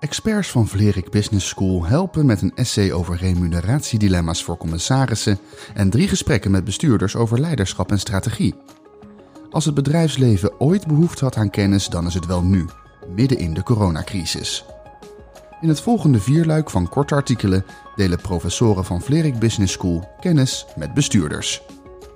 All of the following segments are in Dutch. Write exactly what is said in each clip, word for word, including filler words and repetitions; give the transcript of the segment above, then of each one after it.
Experts van Vlerik Business School helpen met een essay over remuneratiedilemma's voor commissarissen en drie gesprekken met bestuurders over leiderschap en strategie. Als het bedrijfsleven ooit behoefte had aan kennis, dan is het wel nu, midden in de coronacrisis. In het volgende vierluik van korte artikelen delen professoren van Vlerik Business School kennis met bestuurders.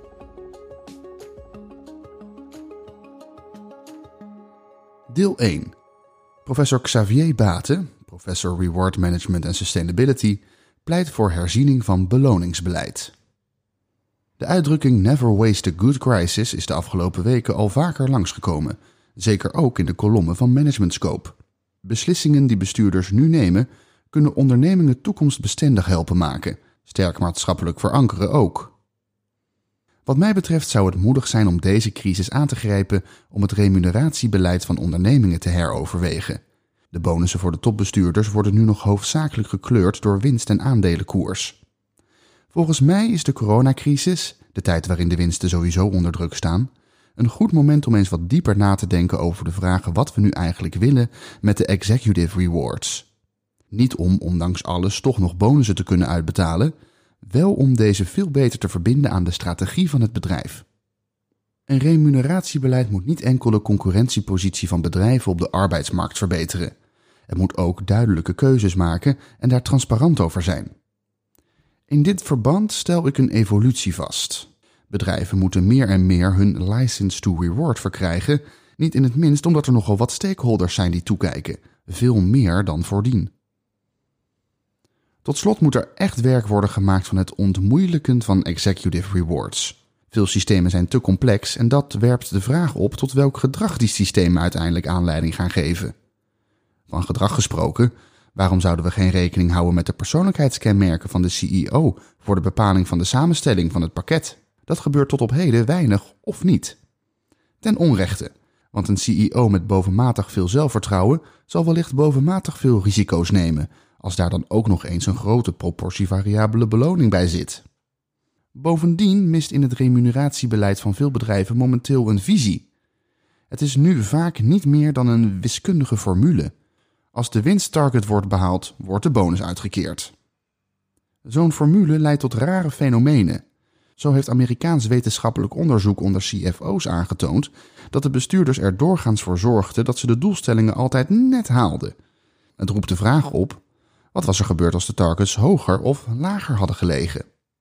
Deel één. Professor Xavier Baten, professor Reward Management en Sustainability, pleit voor herziening van beloningsbeleid. De uitdrukking Never Waste a Good Crisis is de afgelopen weken al vaker langsgekomen, zeker ook in de kolommen van Management Scope. Beslissingen die bestuurders nu nemen, kunnen ondernemingen toekomstbestendig helpen maken, sterk maatschappelijk verankeren ook. Wat mij betreft zou het moedig zijn om deze crisis aan te grijpen om het remuneratiebeleid van ondernemingen te heroverwegen. De bonussen voor de topbestuurders worden nu nog hoofdzakelijk gekleurd door winst- en aandelenkoers. Volgens mij is de coronacrisis, de tijd waarin de winsten sowieso onder druk staan, een goed moment om eens wat dieper na te denken over de vragen wat we nu eigenlijk willen met de executive rewards. Niet om, ondanks alles, toch nog bonussen te kunnen uitbetalen, wel om deze veel beter te verbinden aan de strategie van het bedrijf. Een remuneratiebeleid moet niet enkel de concurrentiepositie van bedrijven op de arbeidsmarkt verbeteren. Het moet ook duidelijke keuzes maken en daar transparant over zijn. In dit verband stel ik een evolutie vast. Bedrijven moeten meer en meer hun license to reward verkrijgen, niet in het minst omdat er nogal wat stakeholders zijn die toekijken, veel meer dan voordien. Tot slot moet er echt werk worden gemaakt van het ontmoeilijken van executive rewards. Veel systemen zijn te complex en dat werpt de vraag op tot welk gedrag die systemen uiteindelijk aanleiding gaan geven. Van gedrag gesproken, waarom zouden we geen rekening houden met de persoonlijkheidskenmerken van de C E O voor de bepaling van de samenstelling van het pakket? Dat gebeurt tot op heden weinig of niet. Ten onrechte, want een C E O met bovenmatig veel zelfvertrouwen zal wellicht bovenmatig veel risico's nemen, als daar dan ook nog eens een grote proportie variabele beloning bij zit. Bovendien mist in het remuneratiebeleid van veel bedrijven momenteel een visie. Het is nu vaak niet meer dan een wiskundige formule. Als de winsttarget wordt behaald, wordt de bonus uitgekeerd. Zo'n formule leidt tot rare fenomenen. Zo heeft Amerikaans wetenschappelijk onderzoek onder C F O's aangetoond dat de bestuurders er doorgaans voor zorgden dat ze de doelstellingen altijd net haalden. Het roept de vraag op: wat was er gebeurd als de targets hoger of lager hadden gelegen?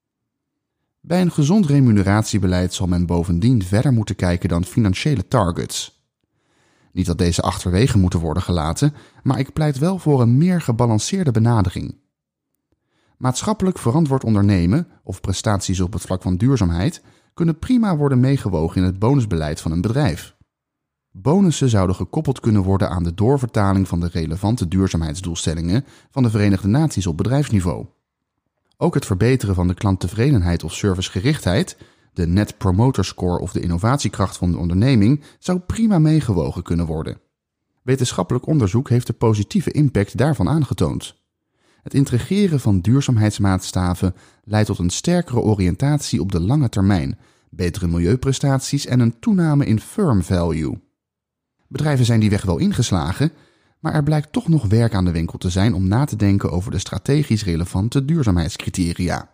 Bij een gezond remuneratiebeleid zal men bovendien verder moeten kijken dan financiële targets. Niet dat deze achterwege moeten worden gelaten, maar ik pleit wel voor een meer gebalanceerde benadering. Maatschappelijk verantwoord ondernemen of prestaties op het vlak van duurzaamheid kunnen prima worden meegewogen in het bonusbeleid van een bedrijf. Bonussen zouden gekoppeld kunnen worden aan de doorvertaling van de relevante duurzaamheidsdoelstellingen van de Verenigde Naties op bedrijfsniveau. Ook het verbeteren van de klanttevredenheid of servicegerichtheid, de Net Promoter Score of de innovatiekracht van de onderneming, zou prima meegewogen kunnen worden. Wetenschappelijk onderzoek heeft de positieve impact daarvan aangetoond. Het integreren van duurzaamheidsmaatstaven leidt tot een sterkere oriëntatie op de lange termijn, betere milieuprestaties en een toename in firm value. Bedrijven zijn die weg wel ingeslagen, maar er blijkt toch nog werk aan de winkel te zijn om na te denken over de strategisch relevante duurzaamheidscriteria.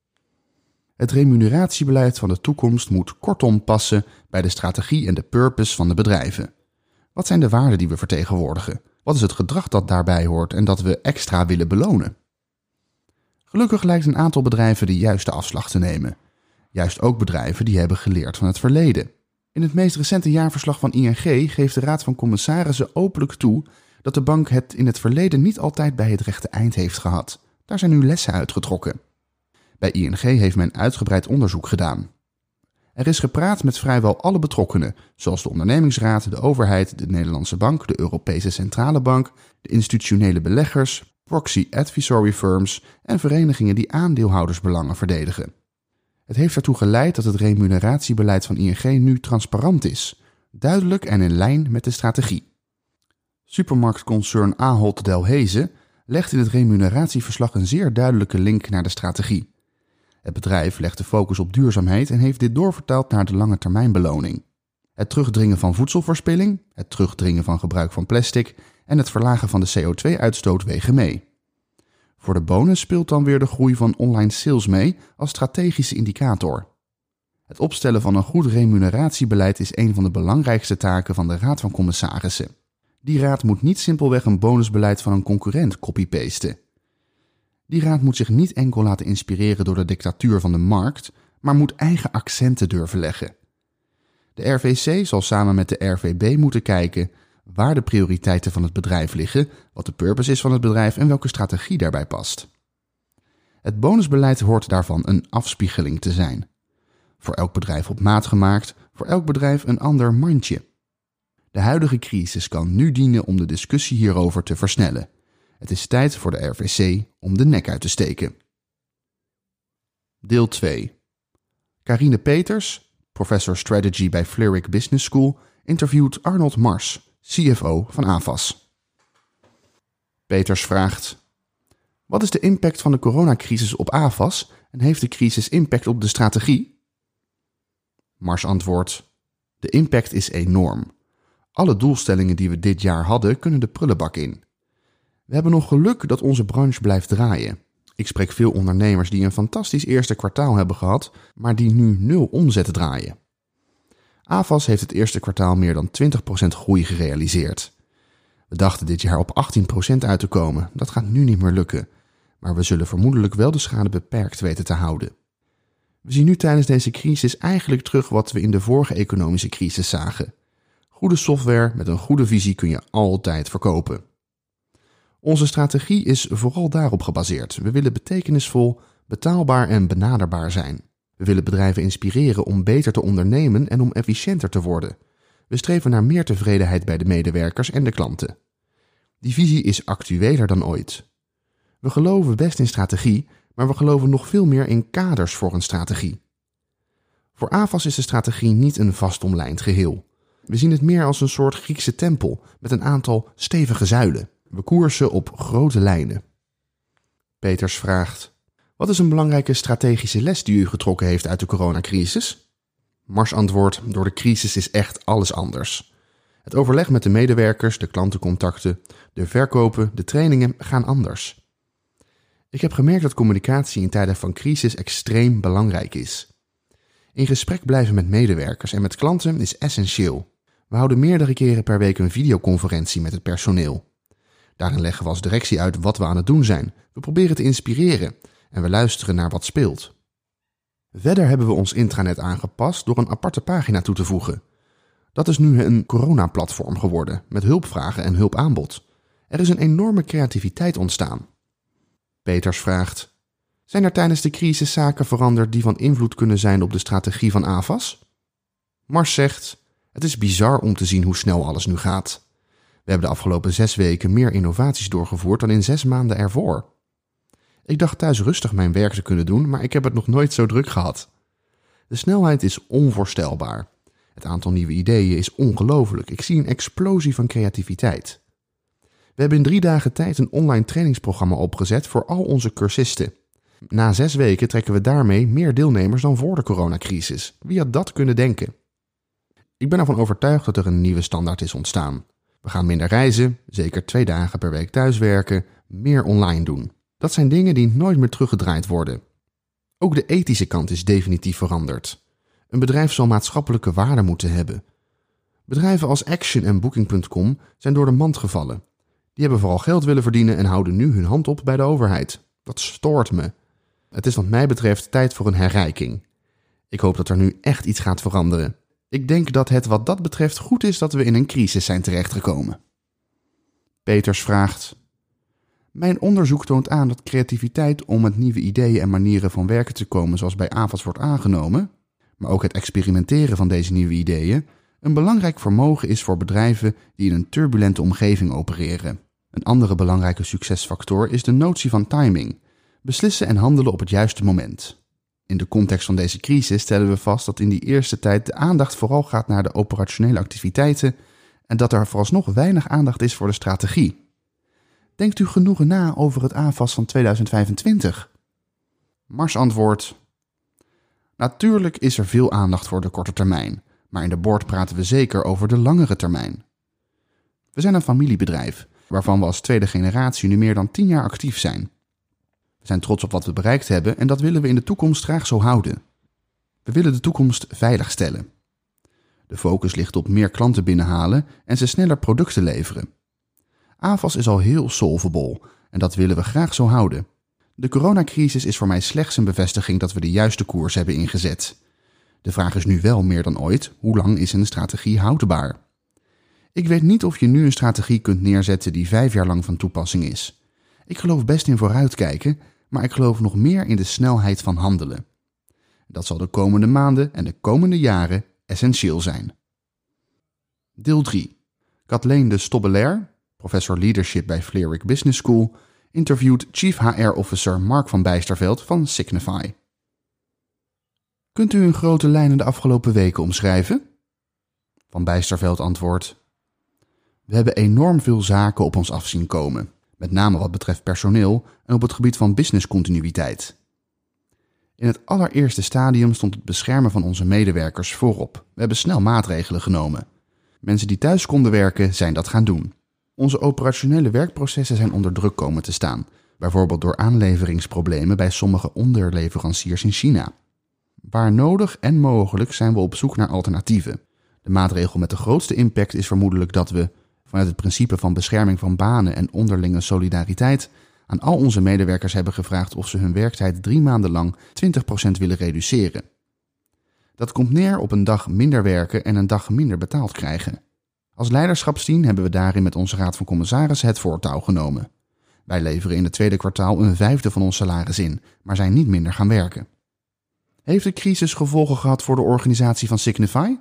Het remuneratiebeleid van de toekomst moet kortom passen bij de strategie en de purpose van de bedrijven. Wat zijn de waarden die we vertegenwoordigen? Wat is het gedrag dat daarbij hoort en dat we extra willen belonen? Gelukkig lijkt een aantal bedrijven de juiste afslag te nemen. Juist ook bedrijven die hebben geleerd van het verleden. In het meest recente jaarverslag van I N G geeft de Raad van Commissarissen openlijk toe dat de bank het in het verleden niet altijd bij het rechte eind heeft gehad. Daar zijn nu lessen uitgetrokken. Bij I N G heeft men uitgebreid onderzoek gedaan. Er is gepraat met vrijwel alle betrokkenen, zoals de ondernemingsraad, de overheid, de Nederlandse Bank, de Europese Centrale Bank, de institutionele beleggers, proxy advisory firms en verenigingen die aandeelhoudersbelangen verdedigen. Het heeft ertoe geleid dat het remuneratiebeleid van I N G nu transparant is, duidelijk en in lijn met de strategie. Supermarktconcern Ahold Delhaize legt in het remuneratieverslag een zeer duidelijke link naar de strategie. Het bedrijf legt de focus op duurzaamheid en heeft dit doorvertaald naar de lange termijnbeloning. Het terugdringen van voedselverspilling, het terugdringen van gebruik van plastic en het verlagen van de C O twee uitstoot wegen mee. Voor de bonus speelt dan weer de groei van online sales mee als strategische indicator. Het opstellen van een goed remuneratiebeleid is een van de belangrijkste taken van de Raad van Commissarissen. Die raad moet niet simpelweg een bonusbeleid van een concurrent copy-pasten. Die raad moet zich niet enkel laten inspireren door de dictatuur van de markt, maar moet eigen accenten durven leggen. De R V C zal samen met de R V B moeten kijken waar de prioriteiten van het bedrijf liggen, wat de purpose is van het bedrijf en welke strategie daarbij past. Het bonusbeleid hoort daarvan een afspiegeling te zijn. Voor elk bedrijf op maat gemaakt, voor elk bedrijf een ander mandje. De huidige crisis kan nu dienen om de discussie hierover te versnellen. Het is tijd voor de R V C om de nek uit te steken. Deel twee. Carine Peters, professor strategy bij Vlerick Business School, interviewt Arnold Mars, C F O van A V A S. Peters vraagt: wat is de impact van de coronacrisis op A V A S en heeft de crisis impact op de strategie? Mars antwoordt: de impact is enorm. Alle doelstellingen die we dit jaar hadden kunnen de prullenbak in. We hebben nog geluk dat onze branche blijft draaien. Ik spreek veel ondernemers die een fantastisch eerste kwartaal hebben gehad, maar die nu nul omzet draaien. A V A S heeft het eerste kwartaal meer dan twintig procent groei gerealiseerd. We dachten dit jaar op achttien procent uit te komen. Dat gaat nu niet meer lukken, maar we zullen vermoedelijk wel de schade beperkt weten te houden. We zien nu tijdens deze crisis eigenlijk terug wat we in de vorige economische crisis zagen. Goede software met een goede visie kun je altijd verkopen. Onze strategie is vooral daarop gebaseerd. We willen betekenisvol, betaalbaar en benaderbaar zijn. We willen bedrijven inspireren om beter te ondernemen en om efficiënter te worden. We streven naar meer tevredenheid bij de medewerkers en de klanten. Die visie is actueler dan ooit. We geloven best in strategie, maar we geloven nog veel meer in kaders voor een strategie. Voor A V A S is de strategie niet een vastomlijnd geheel. We zien het meer als een soort Griekse tempel met een aantal stevige zuilen. We koersen op grote lijnen. Peters vraagt: wat is een belangrijke strategische les die u getrokken heeft uit de coronacrisis? Mars antwoordt: door de crisis is echt alles anders. Het overleg met de medewerkers, de klantencontacten, de verkopen, de trainingen gaan anders. Ik heb gemerkt dat communicatie in tijden van crisis extreem belangrijk is. In gesprek blijven met medewerkers en met klanten is essentieel. We houden meerdere keren per week een videoconferentie met het personeel. Daarin leggen we als directie uit wat we aan het doen zijn. We proberen te inspireren en we luisteren naar wat speelt. Verder hebben we ons intranet aangepast door een aparte pagina toe te voegen. Dat is nu een coronaplatform geworden met hulpvragen en hulpaanbod. Er is een enorme creativiteit ontstaan. Peters vraagt: zijn er tijdens de crisis zaken veranderd die van invloed kunnen zijn op de strategie van A V A S? Mars zegt: het is bizar om te zien hoe snel alles nu gaat. We hebben de afgelopen zes weken meer innovaties doorgevoerd dan in zes maanden ervoor. Ik dacht thuis rustig mijn werk te kunnen doen, maar ik heb het nog nooit zo druk gehad. De snelheid is onvoorstelbaar. Het aantal nieuwe ideeën is ongelooflijk. Ik zie een explosie van creativiteit. We hebben in drie dagen tijd een online trainingsprogramma opgezet voor al onze cursisten. Na zes weken trekken we daarmee meer deelnemers dan voor de coronacrisis. Wie had dat kunnen denken? Ik ben ervan overtuigd dat er een nieuwe standaard is ontstaan. We gaan minder reizen, zeker twee dagen per week thuiswerken, meer online doen. Dat zijn dingen die nooit meer teruggedraaid worden. Ook de ethische kant is definitief veranderd. Een bedrijf zal maatschappelijke waarde moeten hebben. Bedrijven als Action en Booking punt com zijn door de mand gevallen. Die hebben vooral geld willen verdienen en houden nu hun hand op bij de overheid. Dat stoort me. Het is wat mij betreft tijd voor een herrijking. Ik hoop dat er nu echt iets gaat veranderen. Ik denk dat het wat dat betreft goed is dat we in een crisis zijn terechtgekomen. Peters vraagt: mijn onderzoek toont aan dat creativiteit om met nieuwe ideeën en manieren van werken te komen zoals bij A V A S wordt aangenomen, maar ook het experimenteren van deze nieuwe ideeën, een belangrijk vermogen is voor bedrijven die in een turbulente omgeving opereren. Een andere belangrijke succesfactor is de notie van timing. Beslissen en handelen op het juiste moment. In de context van deze crisis stellen we vast dat in die eerste tijd de aandacht vooral gaat naar de operationele activiteiten en dat er vooralsnog weinig aandacht is voor de strategie. Denkt u genoegen na over het A V A S van tweeduizend vijfentwintig? Mars antwoordt: natuurlijk is er veel aandacht voor de korte termijn, maar in de board praten we zeker over de langere termijn. We zijn een familiebedrijf waarvan we als tweede generatie nu meer dan tien jaar actief zijn. We zijn trots op wat we bereikt hebben en dat willen we in de toekomst graag zo houden. We willen de toekomst veilig stellen. De focus ligt op meer klanten binnenhalen en ze sneller producten leveren. A V A S is al heel solvable en dat willen we graag zo houden. De coronacrisis is voor mij slechts een bevestiging dat we de juiste koers hebben ingezet. De vraag is nu wel meer dan ooit, hoe lang is een strategie houdbaar? Ik weet niet of je nu een strategie kunt neerzetten die vijf jaar lang van toepassing is. Ik geloof best in vooruitkijken, maar ik geloof nog meer in de snelheid van handelen. Dat zal de komende maanden en de komende jaren essentieel zijn. Deel drie. Kathleen de Stobbelaar, professor leadership bij Vlerik Business School, interviewt Chief H R Officer Mark van Bijsterveld van Signify. Kunt u in grote lijnen de afgelopen weken omschrijven? Van Bijsterveld antwoordt: We hebben enorm veel zaken op ons af zien komen, met name wat betreft personeel en op het gebied van businesscontinuïteit. In het allereerste stadium stond het beschermen van onze medewerkers voorop. We hebben snel maatregelen genomen. Mensen die thuis konden werken, zijn dat gaan doen. Onze operationele werkprocessen zijn onder druk komen te staan, bijvoorbeeld door aanleveringsproblemen bij sommige onderleveranciers in China. Waar nodig en mogelijk zijn we op zoek naar alternatieven. De maatregel met de grootste impact is vermoedelijk dat we, vanuit het principe van bescherming van banen en onderlinge solidariteit, aan al onze medewerkers hebben gevraagd of ze hun werktijd drie maanden lang twintig procent willen reduceren. Dat komt neer op een dag minder werken en een dag minder betaald krijgen. Als leiderschapsteam hebben we daarin met onze raad van commissarissen het voortouw genomen. Wij leveren in het tweede kwartaal een vijfde van ons salaris in, maar zijn niet minder gaan werken. Heeft de crisis gevolgen gehad voor de organisatie van Signify?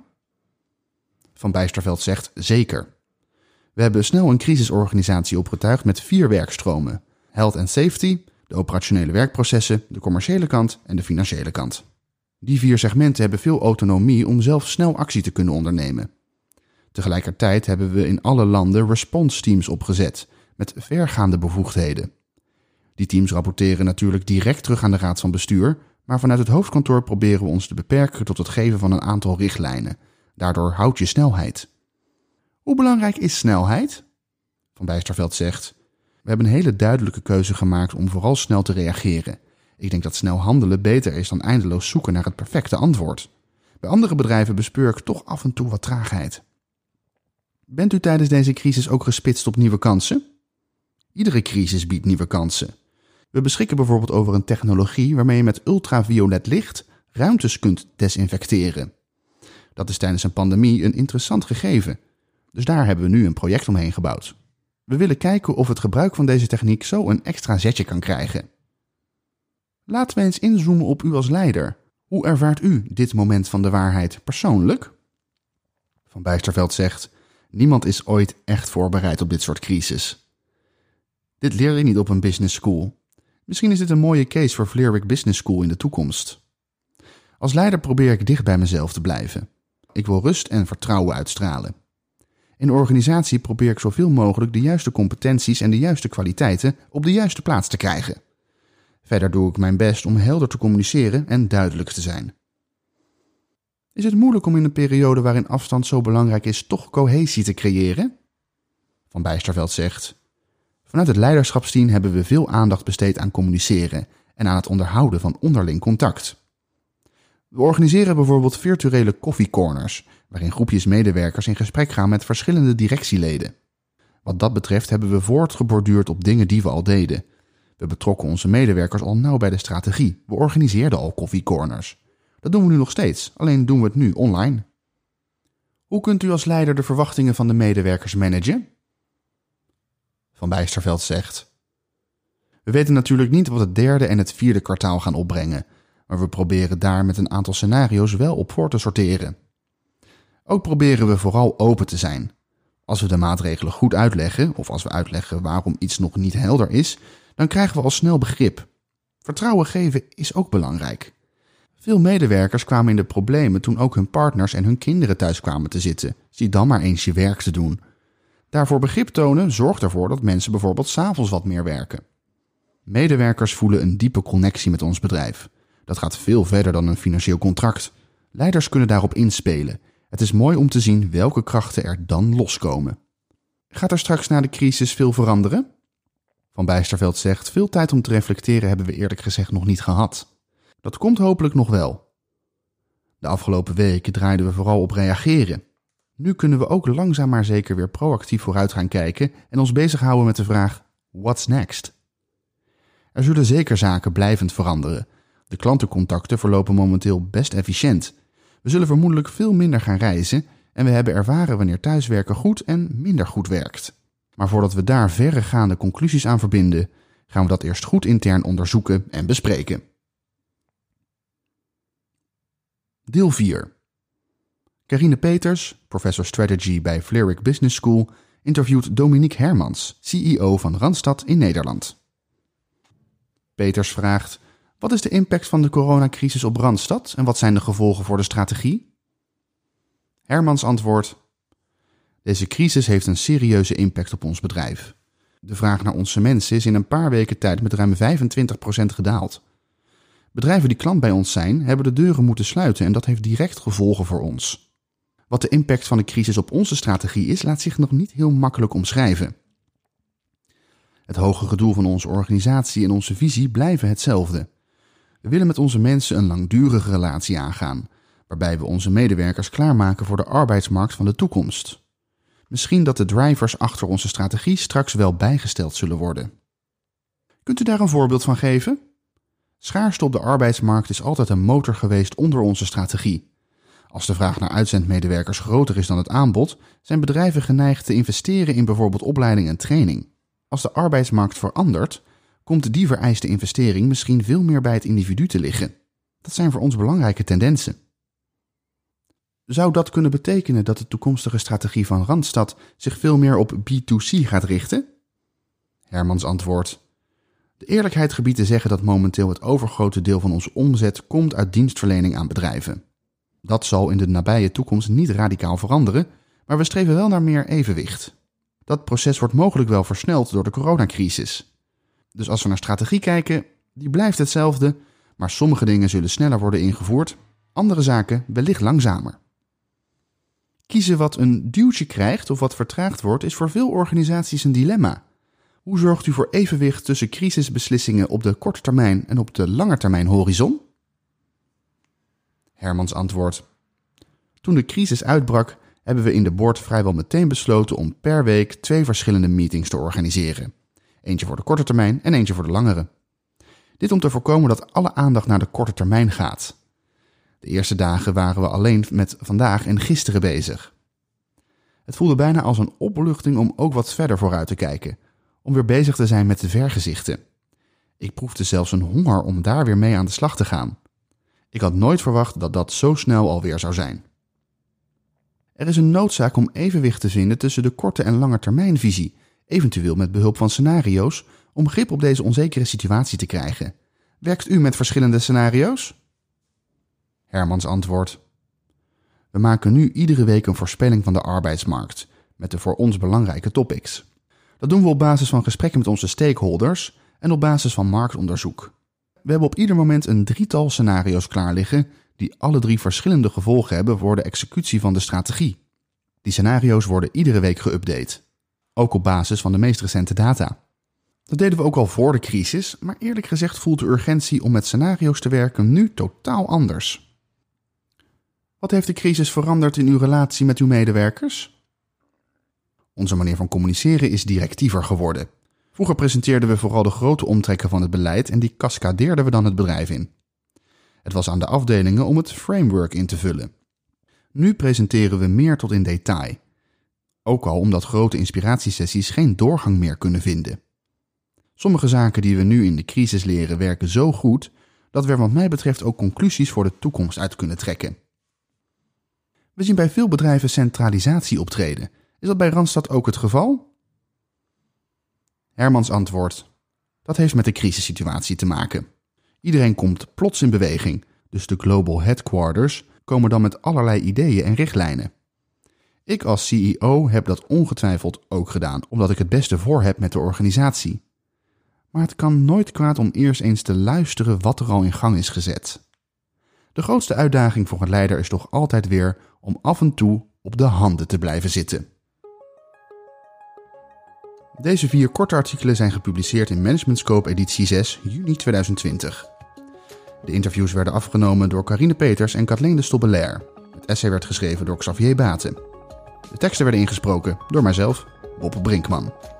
Van Bijsterveld zegt zeker. We hebben snel een crisisorganisatie opgetuigd met vier werkstromen: Health and Safety, de operationele werkprocessen, de commerciële kant en de financiële kant. Die vier segmenten hebben veel autonomie om zelf snel actie te kunnen ondernemen. Tegelijkertijd hebben we in alle landen response teams opgezet met vergaande bevoegdheden. Die teams rapporteren natuurlijk direct terug aan de raad van bestuur, maar vanuit het hoofdkantoor proberen we ons te beperken tot het geven van een aantal richtlijnen. Daardoor houd je snelheid. Hoe belangrijk is snelheid? Van Bijsterveld zegt: We hebben een hele duidelijke keuze gemaakt om vooral snel te reageren. Ik denk dat snel handelen beter is dan eindeloos zoeken naar het perfecte antwoord. Bij andere bedrijven bespeur ik toch af en toe wat traagheid. Bent u tijdens deze crisis ook gespitst op nieuwe kansen? Iedere crisis biedt nieuwe kansen. We beschikken bijvoorbeeld over een technologie waarmee je met ultraviolet licht ruimtes kunt desinfecteren. Dat is tijdens een pandemie een interessant gegeven. Dus daar hebben we nu een project omheen gebouwd. We willen kijken of het gebruik van deze techniek zo een extra zetje kan krijgen. Laten we eens inzoomen op u als leider. Hoe ervaart u dit moment van de waarheid persoonlijk? Van Bijsterveld zegt: Niemand is ooit echt voorbereid op dit soort crisis. Dit leer je niet op een business school. Misschien is dit een mooie case voor Vlerik Business School in de toekomst. Als leider probeer ik dicht bij mezelf te blijven. Ik wil rust en vertrouwen uitstralen. In de organisatie probeer ik zoveel mogelijk de juiste competenties en de juiste kwaliteiten op de juiste plaats te krijgen. Verder doe ik mijn best om helder te communiceren en duidelijk te zijn. Is het moeilijk om in een periode waarin afstand zo belangrijk is toch cohesie te creëren? Van Bijsterveld zegt: Vanuit het leiderschapsteam hebben we veel aandacht besteed aan communiceren en aan het onderhouden van onderling contact. We organiseren bijvoorbeeld virtuele koffiecorners, waarin groepjes medewerkers in gesprek gaan met verschillende directieleden. Wat dat betreft hebben we voortgeborduurd op dingen die we al deden. We betrokken onze medewerkers al nauw bij de strategie. We organiseerden al koffiecorners. Dat doen we nu nog steeds, alleen doen we het nu online. Hoe kunt u als leider de verwachtingen van de medewerkers managen? Van Bijsterveld zegt: We weten natuurlijk niet wat het derde en het vierde kwartaal gaan opbrengen, maar we proberen daar met een aantal scenario's wel op voor te sorteren. Ook proberen we vooral open te zijn. Als we de maatregelen goed uitleggen, of als we uitleggen waarom iets nog niet helder is, dan krijgen we al snel begrip. Vertrouwen geven is ook belangrijk. Veel medewerkers kwamen in de problemen toen ook hun partners en hun kinderen thuis kwamen te zitten. Zie dan maar eens je werk te doen. Daarvoor begrip tonen zorgt ervoor dat mensen bijvoorbeeld 's avonds wat meer werken. Medewerkers voelen een diepe connectie met ons bedrijf. Dat gaat veel verder dan een financieel contract. Leiders kunnen daarop inspelen. Het is mooi om te zien welke krachten er dan loskomen. Gaat er straks na de crisis veel veranderen? Van Bijsterveld zegt, veel tijd om te reflecteren hebben we eerlijk gezegd nog niet gehad. Dat komt hopelijk nog wel. De afgelopen weken draaiden we vooral op reageren. Nu kunnen we ook langzaam maar zeker weer proactief vooruit gaan kijken en ons bezighouden met de vraag, what's next? Er zullen zeker zaken blijvend veranderen. De klantencontacten verlopen momenteel best efficiënt. We zullen vermoedelijk veel minder gaan reizen en we hebben ervaren wanneer thuiswerken goed en minder goed werkt. Maar voordat we daar verregaande conclusies aan verbinden, gaan we dat eerst goed intern onderzoeken en bespreken. Deel vier. Carine Peters, professor strategy bij Vlerick Business School, interviewt Dominique Hermans, C E O van Randstad in Nederland. Peters vraagt, wat is de impact van de coronacrisis op Randstad en wat zijn de gevolgen voor de strategie? Hermans antwoordt, deze crisis heeft een serieuze impact op ons bedrijf. De vraag naar onze mensen is in een paar weken tijd met ruim vijfentwintig procent gedaald. Bedrijven die klant bij ons zijn, hebben de deuren moeten sluiten en dat heeft direct gevolgen voor ons. Wat de impact van de crisis op onze strategie is, laat zich nog niet heel makkelijk omschrijven. Het hogere doel van onze organisatie en onze visie blijven hetzelfde. We willen met onze mensen een langdurige relatie aangaan, waarbij we onze medewerkers klaarmaken voor de arbeidsmarkt van de toekomst. Misschien dat de drivers achter onze strategie straks wel bijgesteld zullen worden. Kunt u daar een voorbeeld van geven? Schaarste op de arbeidsmarkt is altijd een motor geweest onder onze strategie. Als de vraag naar uitzendmedewerkers groter is dan het aanbod, zijn bedrijven geneigd te investeren in bijvoorbeeld opleiding en training. Als de arbeidsmarkt verandert, komt die vereiste investering misschien veel meer bij het individu te liggen. Dat zijn voor ons belangrijke tendensen. Zou dat kunnen betekenen dat de toekomstige strategie van Randstad zich veel meer op B twee C gaat richten? Hermans antwoordt, de eerlijkheid gebiedt te zeggen dat momenteel het overgrote deel van onze omzet komt uit dienstverlening aan bedrijven. Dat zal in de nabije toekomst niet radicaal veranderen, maar we streven wel naar meer evenwicht. Dat proces wordt mogelijk wel versneld door de coronacrisis. Dus als we naar strategie kijken, die blijft hetzelfde, maar sommige dingen zullen sneller worden ingevoerd, andere zaken wellicht langzamer. Kiezen wat een duwtje krijgt of wat vertraagd wordt is voor veel organisaties een dilemma. Hoe zorgt u voor evenwicht tussen crisisbeslissingen op de korte termijn en op de lange termijn horizon? Hermans antwoordt, toen de crisis uitbrak, hebben we in de board vrijwel meteen besloten om per week twee verschillende meetings te organiseren. Eentje voor de korte termijn en eentje voor de langere. Dit om te voorkomen dat alle aandacht naar de korte termijn gaat. De eerste dagen waren we alleen met vandaag en gisteren bezig. Het voelde bijna als een opluchting om ook wat verder vooruit te kijken, om weer bezig te zijn met de vergezichten. Ik proefde zelfs een honger om daar weer mee aan de slag te gaan. Ik had nooit verwacht dat dat zo snel alweer zou zijn. Er is een noodzaak om evenwicht te vinden tussen de korte en lange termijnvisie, eventueel met behulp van scenario's, om grip op deze onzekere situatie te krijgen. Werkt u met verschillende scenario's? Hermans antwoordt, we maken nu iedere week een voorspelling van de arbeidsmarkt, met de voor ons belangrijke topics. Dat doen we op basis van gesprekken met onze stakeholders en op basis van marktonderzoek. We hebben op ieder moment een drietal scenario's klaar liggen die alle drie verschillende gevolgen hebben voor de executie van de strategie. Die scenario's worden iedere week geüpdate, ook op basis van de meest recente data. Dat deden we ook al voor de crisis, maar eerlijk gezegd voelt de urgentie om met scenario's te werken nu totaal anders. Wat heeft de crisis veranderd in uw relatie met uw medewerkers? Onze manier van communiceren is directiever geworden. Vroeger presenteerden we vooral de grote omtrekken van het beleid en die cascadeerden we dan het bedrijf in. Het was aan de afdelingen om het framework in te vullen. Nu presenteren we meer tot in detail. Ook al omdat grote inspiratiesessies geen doorgang meer kunnen vinden. Sommige zaken die we nu in de crisis leren werken zo goed dat we er wat mij betreft ook conclusies voor de toekomst uit kunnen trekken. We zien bij veel bedrijven centralisatie optreden. Is dat bij Randstad ook het geval? Hermans antwoordt, dat heeft met de crisissituatie te maken. Iedereen komt plots in beweging, dus de global headquarters komen dan met allerlei ideeën en richtlijnen. Ik als C E O heb dat ongetwijfeld ook gedaan, omdat ik het beste voor heb met de organisatie. Maar het kan nooit kwaad om eerst eens te luisteren wat er al in gang is gezet. De grootste uitdaging voor een leider is toch altijd weer om af en toe op de handen te blijven zitten. Deze vier korte artikelen zijn gepubliceerd in Management Scope editie zes, juni tweeduizend twintig. De interviews werden afgenomen door Carine Peters en Kathleen de Stobbelaar. Het essay werd geschreven door Xavier Baten. De teksten werden ingesproken door mijzelf, Bob Brinkman.